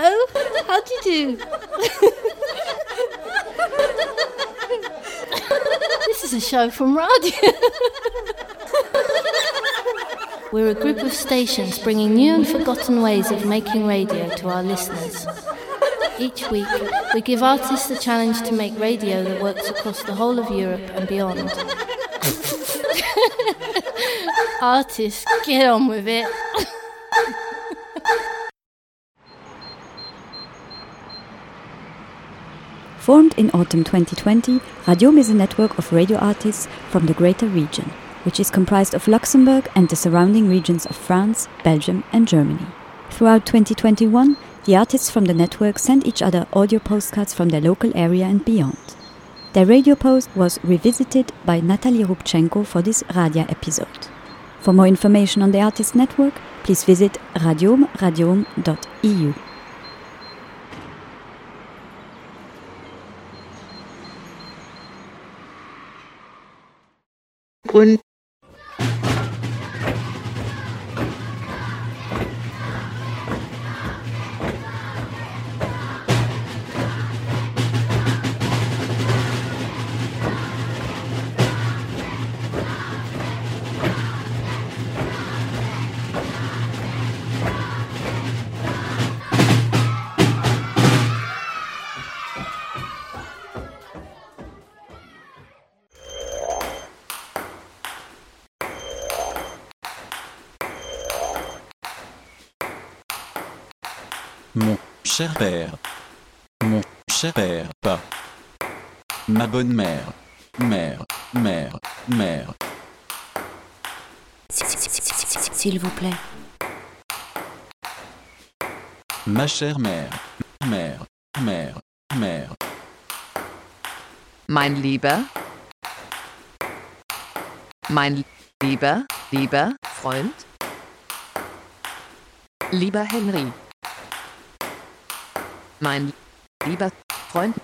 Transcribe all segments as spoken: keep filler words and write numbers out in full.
Hello, how do you do? This is a show from radio. We're a group of stations bringing new and forgotten ways of making radio to our listeners. Each week, we give artists a challenge to make radio that works across the whole of Europe and beyond. Artists, get on with it. Formed in autumn twenty twenty, Radiom is a network of radio artists from the greater region, which is comprised of Luxembourg and the surrounding regions of France, Belgium and Germany. Throughout twenty twenty-one, the artists from the network sent each other audio postcards from their local area and beyond. Their radio post was revisited by Natalie Rubchenko for this Radia episode. For more information on the artist network, please visit radiom radiom dot e u. Und Mon cher père, mon cher père, pas. Ma bonne mère, mère, mère, mère. S'il vous plaît. Ma chère mère, mère, mère, mère. mein lieber, mein lieber, lieber Freund, lieber Henry, mein lieber Freund,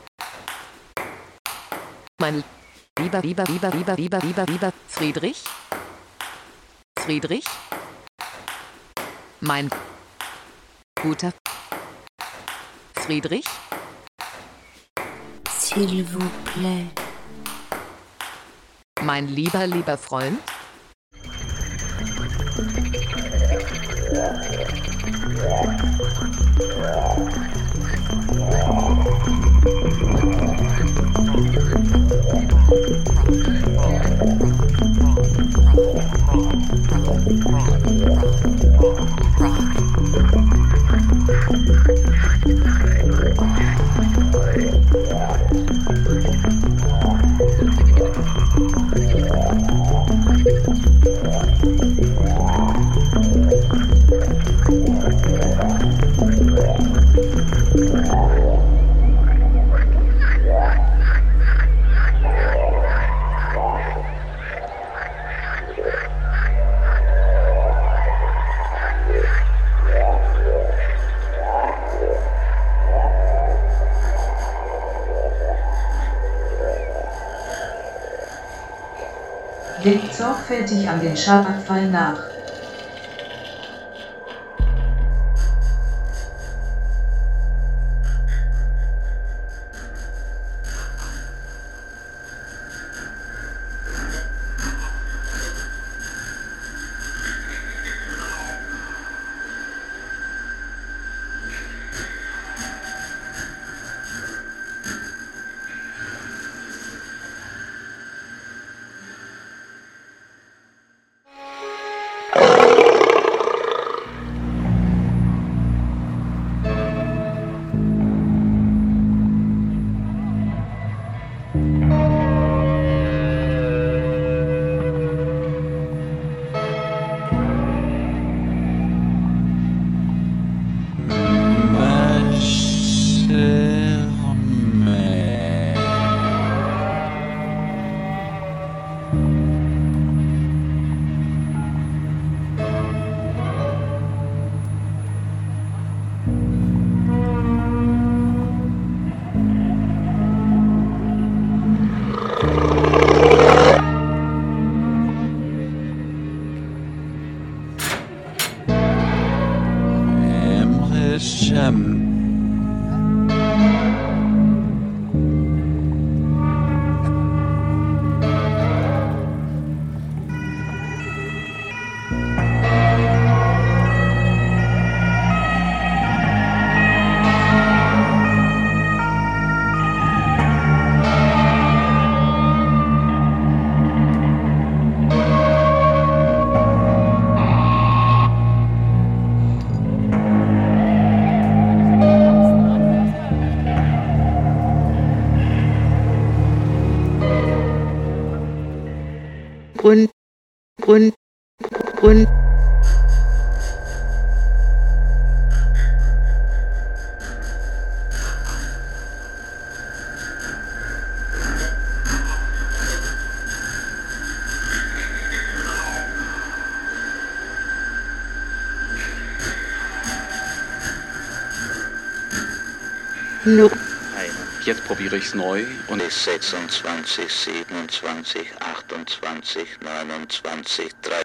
mein lieber, lieber, lieber, lieber, lieber, lieber, lieber Friedrich, Friedrich, mein guter Friedrich, S'il vous plaît. mein lieber, lieber Freund, Legt sorgfältig an den Schallabfall nach. Emre Cham. Grund, Grund, Grund. No. Jetzt probiere ich es neu und sechsundzwanzig, siebenundzwanzig, achtundzwanzig, neunundzwanzig, drei.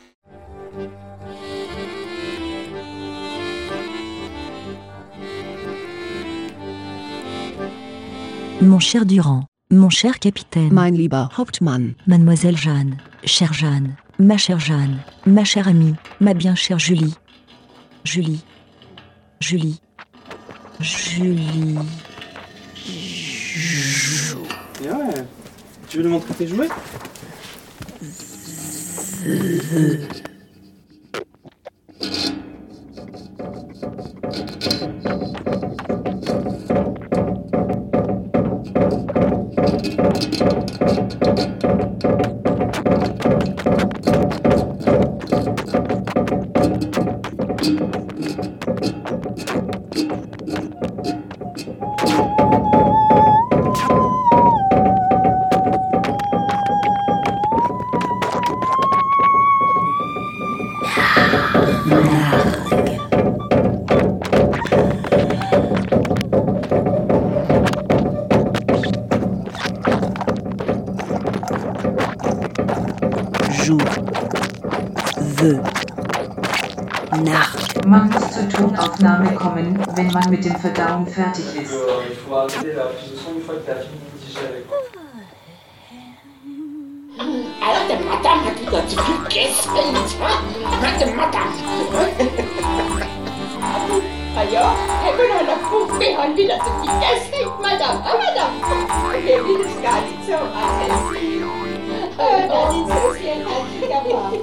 Mon cher Durand, mon cher capitaine, Mein lieber Hauptmann, Mademoiselle Jeanne, chère Jeanne, ma chère Jeanne, ma chère amie, ma bien chère Julie. Julie. Julie. Julie. Et ouais. Tu veux nous montrer tes jouets? Man muss zur Tonaufnahme kommen, wenn man mit dem Verdauen fertig ist. Alte Madame hat wieder zu viel gegessen. Alte Madame. Ah ja, ich bin an der Puppe, hat wieder zu viel gegessen. Madame, ah Madame. Ich will das gar nicht so aggressiv. Das ist so sehr herzlich gemacht.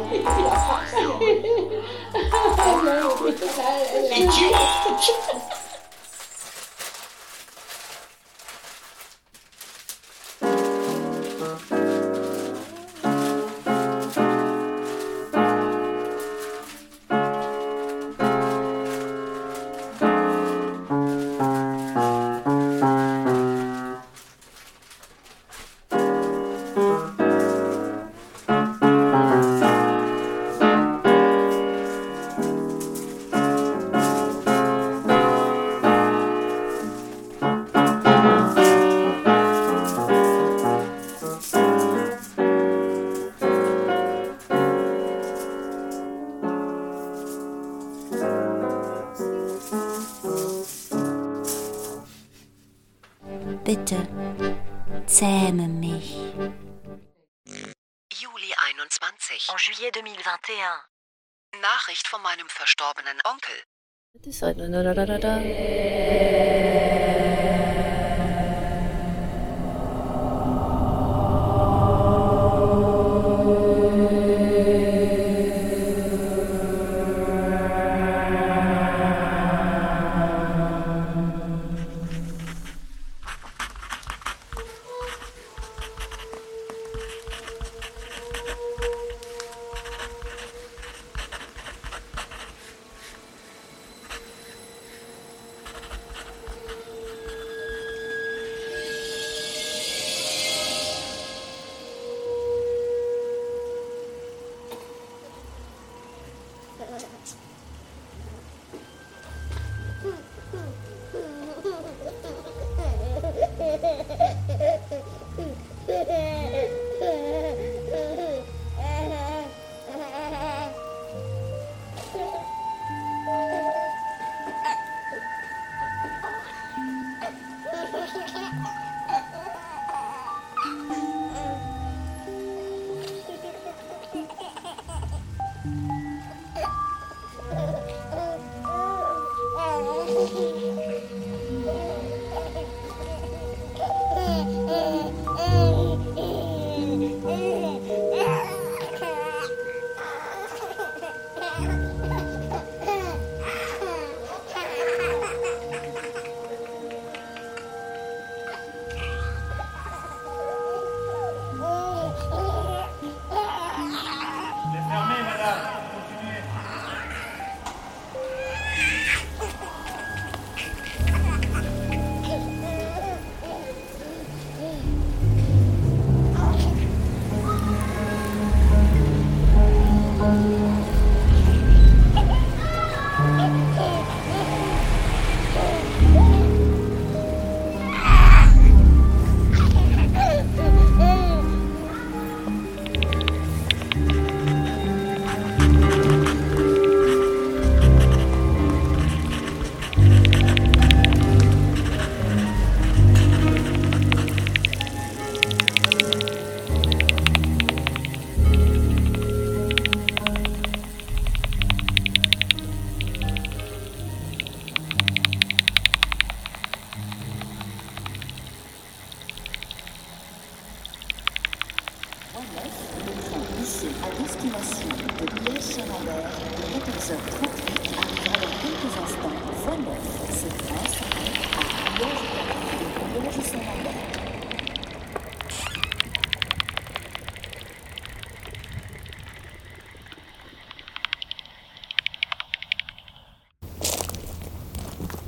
Bitte, zähme mich. Juli einundzwanzig. En juillet deux mille vingt et un. Nachricht von meinem verstorbenen Onkel.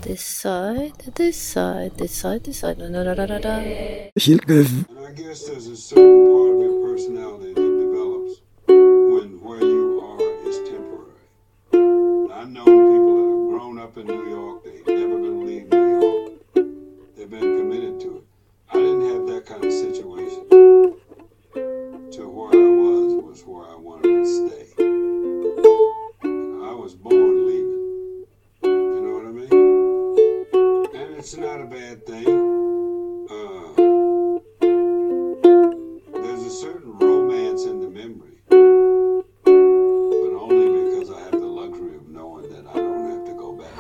This side, this side, this side, this side. Da, da, da, da, da. And I guess there's a certain part of your personality that develops when where you are is temporary. I've known people that have grown up in New York, they've never been leave New York. They've been committed to it. I didn't have that kind of situation. To where I was was where I wanted to stay. You know, I was born leaving. You know what I mean? And it's not a bad thing. Uh, there's a certain romance in the memory, but only because I have the luxury of knowing that I don't have to go back.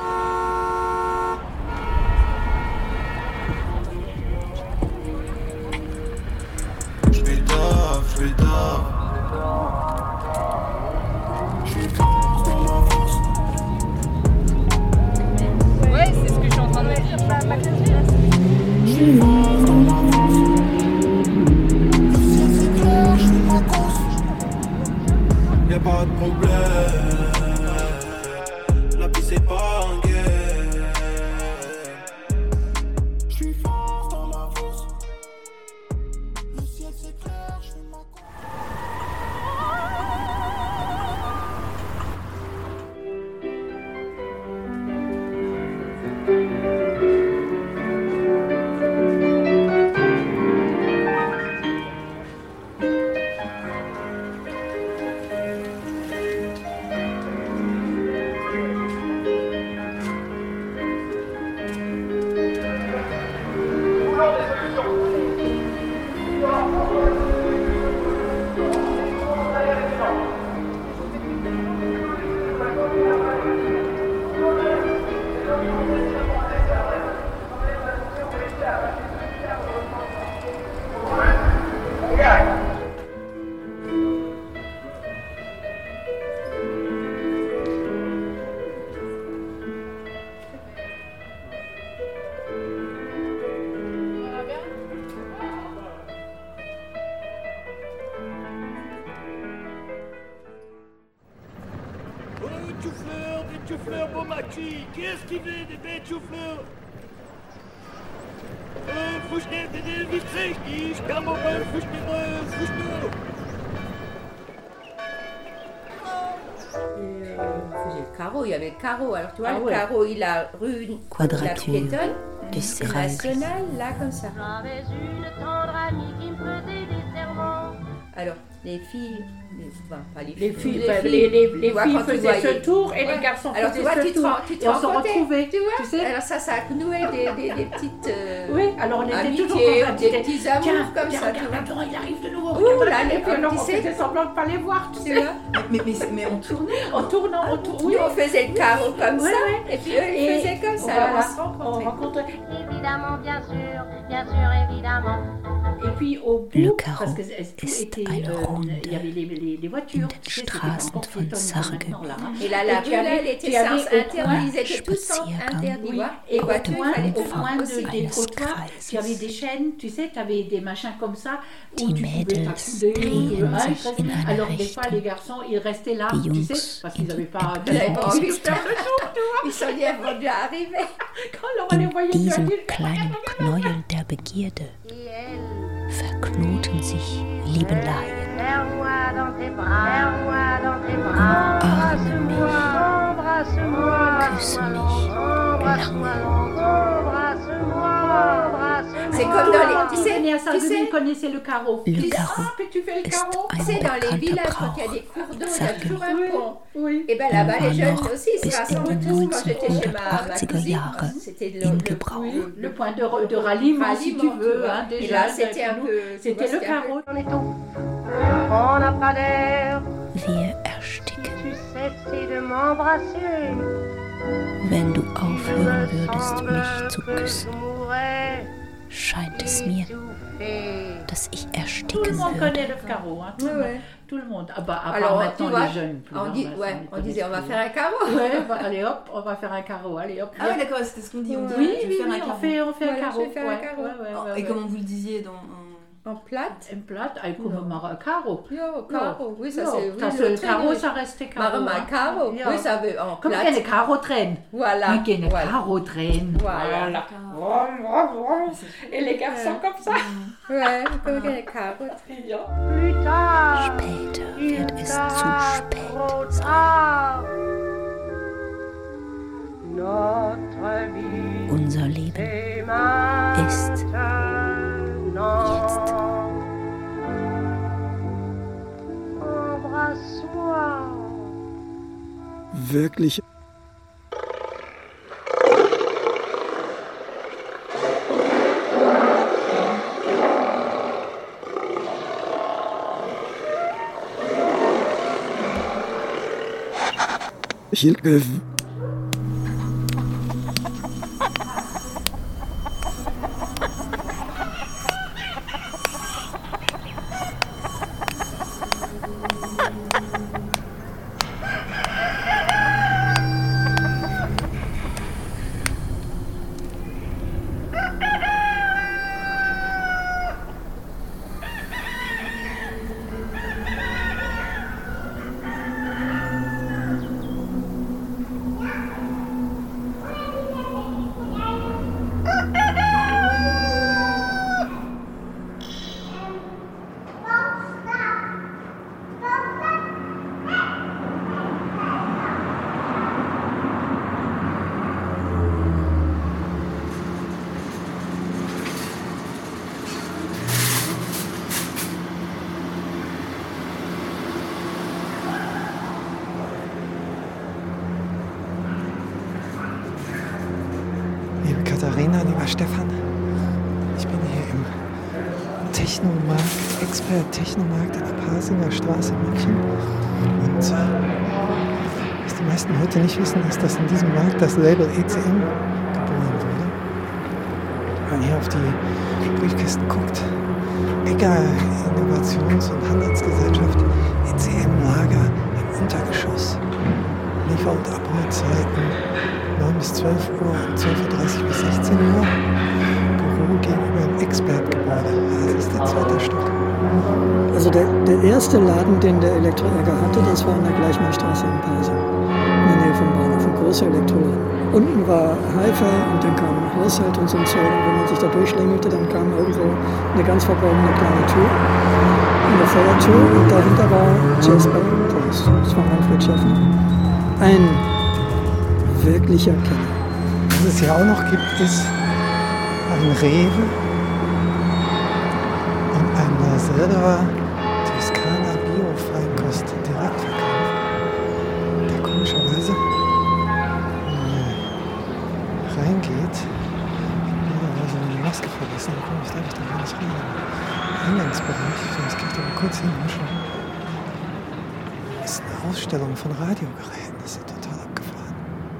J'suis tard, j'suis tard. Ouais, c'est ce que je suis en train de me dire. Bah, ma classe. Y'a pas de problème. La vie c'est pas un game. J'suis fort dans ma fosse. Le ciel c'est clair, j'fais ma course. chou-fleurs, des chou-fleurs, bon maquis. Qui est-ce qui veut des bêtes chou-fleurs? Euh, Fouchner, des des vitrés, ich kann auch mal Fouchner, Fouchner. Le carreau, il y avait le carreau. Alors tu vois, Ah le ouais. carreau, il a rue Quadrature la piétonne, de rue Scraggs. nationale, là comme ça. J'avais une tendre amie qui me faisait des serments. Alors, les filles, les, enfin, pas les Les filles, filles, bah, les, les, les tu vois, filles quand tu faisaient ce voyais- tour et Ouais. les garçons Alors, faisaient tu vois, ce tu te tour. rends- tu te et on se rends compte, retrouvait, tu vois. tu sais. Alors ça, ça a noué des, des, des petites euh, Oui, alors on était amitiés, toujours comme ça, des c'était, petits amours tiens, comme tiens, ça, tu regarde, vois. attends, il arrive de nouveau. Ouh regarde, là, et les puis alors on petits, c'est- faisait semblant de ne pas les voir, tu sais. Mais, mais, mais on tournait. En tournant, on tournait. Nous, on faisait le carreau comme Ouais, ça, ouais. et puis eux, ils Et faisaient comme ça. voilà, Alors, on se rencontrait. on rencontrait. Évidemment, bien sûr, bien sûr, évidemment. Et puis au bout, Le Carreau parce que c'est- tout ist était, eine euh, Runde il y avait les, les, les voitures, den tu sais, c'était Straßen encore von piétonne Sargue. maintenant, là, hein. Et là, la tu rue, là, avais- elle était tu avais sens au coin- interdit, ils étaient tous sens Spaziergang interdits, Oui. ouais. Et au voitures, il coin, fallait au au coin coin de, aussi. des eines trottoirs, Kreises. tu avais des chaînes, tu sais, tu avais des machins comme ça, où Die tu pouvais Mädels t'accouder, drehen ou- ah, sich ils in restaient- eine alors des fois Richtung. les garçons, ils restaient là, Die tu Jungs sais, parce in qu'ils die n'avaient pas Ils n'avaient pas envie de Ecke faire le tour, tu vois. Ils sont dit, elles vont déjà arriver. Quand on les In voyait, tu diesem dis, kleinen Knäuel der Begierde Et elle, verknoten sich Liebeleien. serre-moi dans tes bras, serre-moi dans tes bras, embrasse-moi, embrasse-moi, Küsse mich embrasse-moi, embrasse-moi, embrasse-moi. C'est comme dans les, quand tu ils sais, venaient à tu Sarreguemines, sais, ils connaissaient le carreau. Le Ils Carreau hop, et tu fais le ist carreau. ein tu sais, dans les bekannter villages, quand il y a Brauch des cours d'eau, il y a Sarreguemines. toujours un pont. Oui. Et ben là-bas, war les jeunes noch aussi, ils se bis in rassemblent die tous. Quand j'étais chez ma, ma neunzehnhundertachtziger cousine, Jahre c'était le, in le, Gebrauch. le- Le point de, de ralliement, si tu ralliement, veux, vois. hein, Et déjà. là, c'était un nous, peu... C'était le carreau. On est tout. On n'a pas d'air. Wir ersticken, Tu cesses de m'embrasser. wenn du aufhören würdest, mich zu küssen. Je mourrais Scheint es mir, étouffée. dass ich Tout le ersticken monde würde. connaît le carreau, hein, tout, Ouais, le ouais. monde, tout le monde. Ah bah, à part Alors, tu maintenant vois, les jeunes. plus, on, hein, dit, bah, ça, ouais, ils on disait, on va connaissent faire un carreau. plus. Ouais, bah, allez hop, on va faire un carreau, allez hop. Ah ouais, d'accord, c'était ce qu'on dit. On dit, Oui, je vais oui, faire oui, un on carreau. fait, on fait un Voilà, carreau. je vais faire un ouais, carreau. ouais, ouais, Oh, ouais, Et ouais. comment vous le disiez dans... En plate? En plate, elle peut me marrer un carreau. Ja, carreau, oui, ça Ja, c'est... ça, oui, c'est le carreau, très- ça restait carreau. Marre hein. carreau, Ja. oui, ça veut en Comme plate. qu'elle est carreau traîne. Voilà. Mais qu'elle est voilà. carreau traîne. Voilà. Et les garçons comme ça. Ouais, comme qu'elle est carreau. Très bien. Plus tard Später ist wird es zu das spät Brot sein. auf. Notre vie Unser Leben est maintenant ist jetzt. Embrasse-moi. Wirklich. Hilfe. Liebe Katharina, lieber Stefan, ich bin hier im Technomarkt, Expert Technomarkt an der Pasinger Straße in München. Und äh, was die meisten heute nicht wissen, ist, dass in diesem Markt das Label E C M geboren wurde. Wenn man hier auf die Briefkisten guckt, Egger Innovations- und Handelsgesellschaft, E C M-Lager im Untergeschoss. Liefer- und Abholzeiten neun bis zwölf Uhr und zwölf Uhr dreißig bis sechzehn Uhr. Büro gegenüber dem Expert-Gebäude. Das ist der zweite Stock. Also der, der erste Laden, den der Elektroegger hatte, das war an der Gleichmannstraße in Pasing, in der Nähe vom Bahnhof, ein großer Elektroladen. Unten war Hi-Fi und dann kam Haushalt und so ein Zeug. Und wenn man sich da durchschlängelte, dann kam irgendwo eine ganz verborgene kleine Tür, eine Feuertür, und dahinter war Jasper Post. Das war Manfred Schäffner. Ein wirklicher Kenner. Was es hier auch noch gibt, ist ein Rewe und ein Selber Toskana Bio-Feinkost Direktverkauf, der komischerweise, wenn man reingeht, jeder so eine Maske vergessen, dann komme ich glaube ich da gar nicht rein. Im Eingangsbereich, sonst kann ich da mal kurz hinmischen. Das ist eine Ausstellung von Radiogeräten, das ist ja total abgefahren.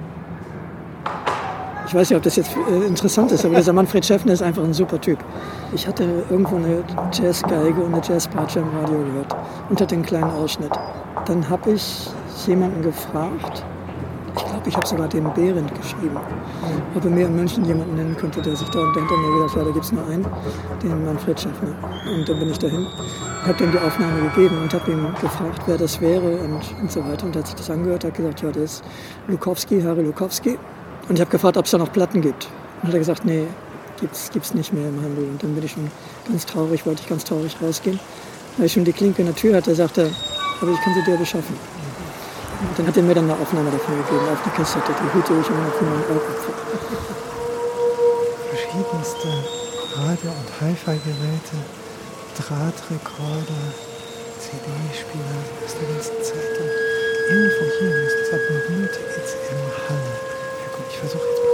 Ich weiß nicht, ob das jetzt äh, interessant ist, aber dieser Manfred Schäffner ist einfach ein super Typ. Ich hatte irgendwo eine Jazzgeige und eine Jazzpatsche im Radio gehört und hatte einen kleinen Ausschnitt. Dann habe ich jemanden gefragt, ich glaube, ich habe sogar den Behrendt geschrieben, ob er mir in München jemanden nennen könnte, der sich da, und dann hat er mir gesagt, ja, da gibt es nur einen, den Manfred Schäffner. Und dann bin ich dahin, habe ihm die Aufnahme gegeben und habe ihn gefragt, wer das wäre und, und so weiter. Und er hat sich das angehört, hat gesagt, ja, das ist Lukowski, Harry Lukowski. Und ich habe gefragt, ob es da noch Platten gibt. Und hat er gesagt, nee, gibt's, gibt's nicht mehr im Handel. Und dann bin ich schon ganz traurig, wollte ich ganz traurig rausgehen. Weil ich schon die Klinke in der Tür hatte, sagte er, aber ich kann sie dir beschaffen. Und dann hat er mir dann eine Aufnahme davon gegeben, auf die Kassette. Die hüte ich immer für meinen Augapfel. Verschiedenste Radio- und Hi-Fi-Geräte, Drahtrekorder, C D-Spieler aus der ganzen Zeit. Und irgendwo hier ist dieser berühmte E C M-Hall. Ja gut, ich versuche jetzt mal.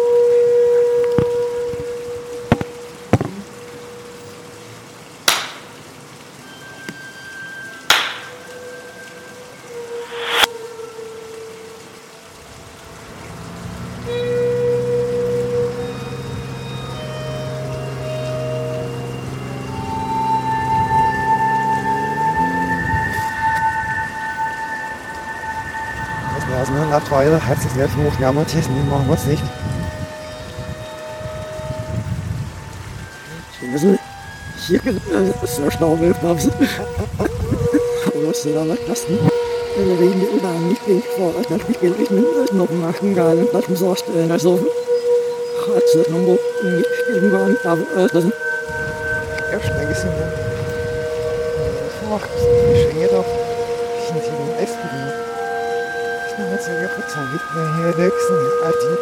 Na toll, herzlich willkommen, ja, Matthias, nee, machen wir es nicht. Sie wissen, hier so Schnaubelpapst. Was soll aber kosten? Wir reden über nicht gegen vor, als das nicht gegen ich noch machen kann, das muss auch stellen, also. Hat es noch nicht gegen Bahn, aber das ist. Ja, schnell ist ja. Ach, ich schenke doch. Ich nicht hier den Essen. Ich mache jetzt ja verzeiht mit mir hier nächsten Arti.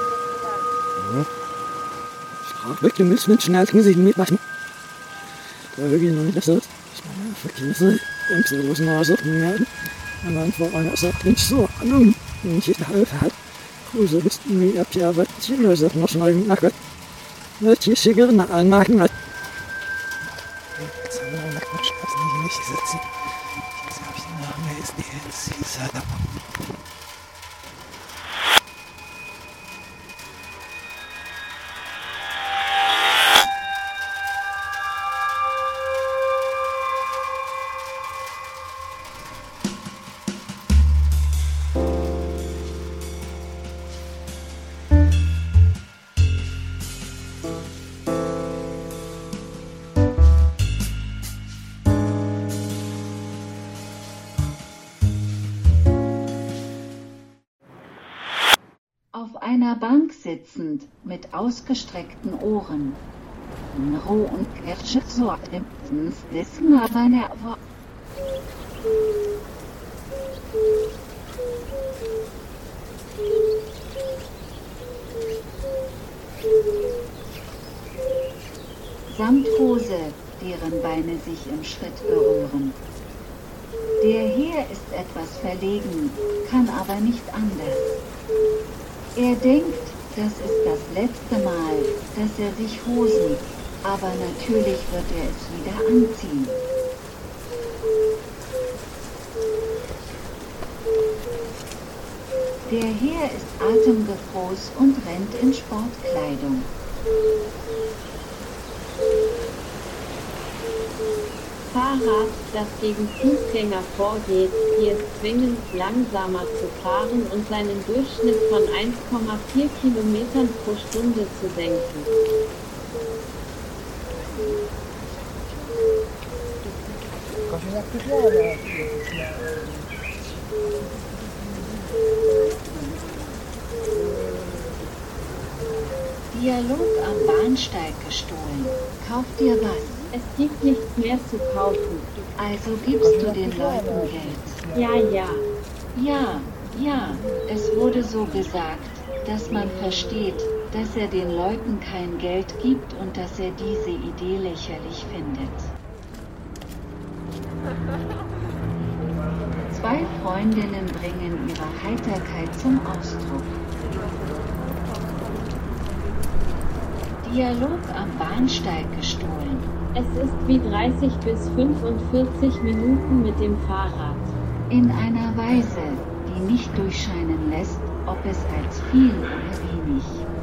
Sprachwechsel müssen mit schnell sich mitmachen. Da wirklich noch nicht das ist. Ich meine, verkehrt im Pseudolosen aussuchen werden. Wenn man vor einer sagt, nicht so an und nicht halb hat. Kruse bist du mir ab, ja, was die Löse noch schnell nachgehört. Wird hier schicker nach anmachen. Jetzt haben wir noch Quatsch, was nicht nicht sitzen. Jetzt habe ich den Namen, wer ist die jetzt? Sie ist halt ab. Auf einer Bank sitzend, mit ausgestreckten Ohren. Roh und Kirsche sorten des Nabaner. Samt Hose, deren Beine sich im Schritt berühren. Der Herr ist etwas verlegen, kann aber nicht anders. Er denkt, das ist das letzte Mal, dass er sich Hosen, aber natürlich wird er es wieder anziehen. Der Herr ist atemgegroß und rennt in Sportkleidung. Fahrrad, das gegen Fußgänger vorgeht, hier ist zwingend langsamer zu fahren und seinen Durchschnitt von eins Komma vier Kilometern pro Stunde zu senken. Dialog am Bahnsteig gestohlen. Kauf dir was. Es gibt nichts mehr zu kaufen. Also gibst du den Leuten Geld. Ja, ja. Ja, ja. Es wurde so gesagt, dass man versteht, dass er den Leuten kein Geld gibt und dass er diese Idee lächerlich findet. Zwei Freundinnen bringen ihre Heiterkeit zum Ausdruck. Dialog am Bahnsteig gestohlen. Es ist wie dreißig bis fünfundvierzig Minuten mit dem Fahrrad. In einer Weise, die nicht durchscheinen lässt, ob es als viel oder wenig.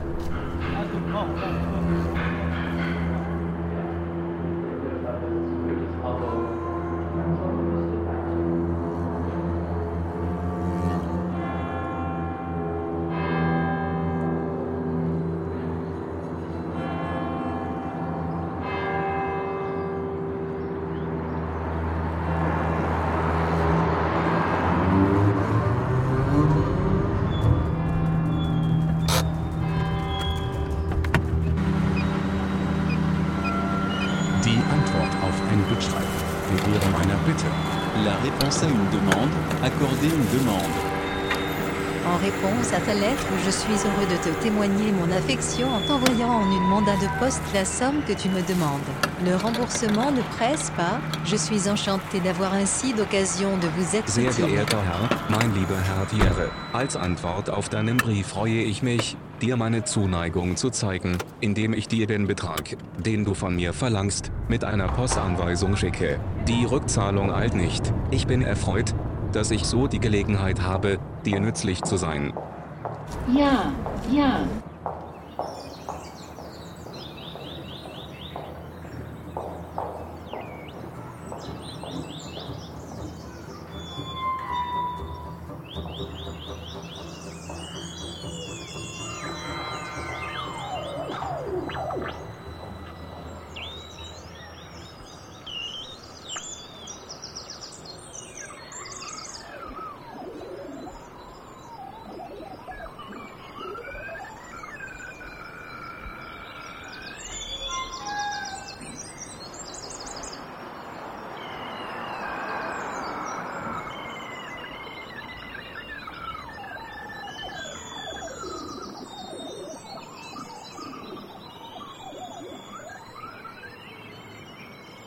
La réponse à une demande, accorder une demande. En réponse à ta lettre, je suis heureux de te témoigner mon affection en t'envoyant en une mandat de poste la somme que tu me demandes. Le remboursement ne presse pas, je suis enchanté d'avoir ainsi d'occasion de vous être Sehr utile. geehrter Herr, mein lieber Herr Thierry, als Antwort auf deinen Brief freue ich mich, dir meine Zuneigung zu zeigen, indem ich dir den Betrag, den du von mir verlangst, mit einer Postanweisung schicke. Die Rückzahlung eilt nicht. Ich bin erfreut, dass ich so die Gelegenheit habe, dir nützlich zu sein. Ja, ja.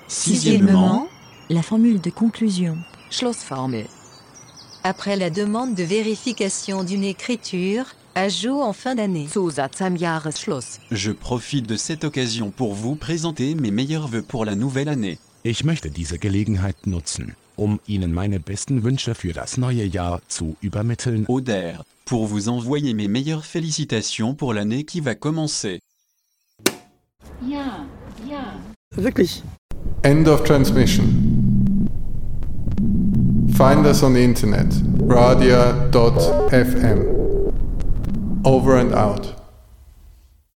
Sixièmement, la formule de conclusion. Schlussformel. Après la demande de vérification d'une écriture, ajout en fin d'année. Zusatz am Jahresschluss. Je profite de cette occasion pour vous présenter mes meilleurs vœux pour la nouvelle année. Ich möchte diese Gelegenheit nutzen, um Ihnen meine besten Wünsche für das neue Jahr zu übermitteln. Oder, pour vous envoyer mes meilleures félicitations pour l'année qui va commencer. Ja, ja. Wirklich. End of transmission. Find us on the internet, radia dot f m. Over and out.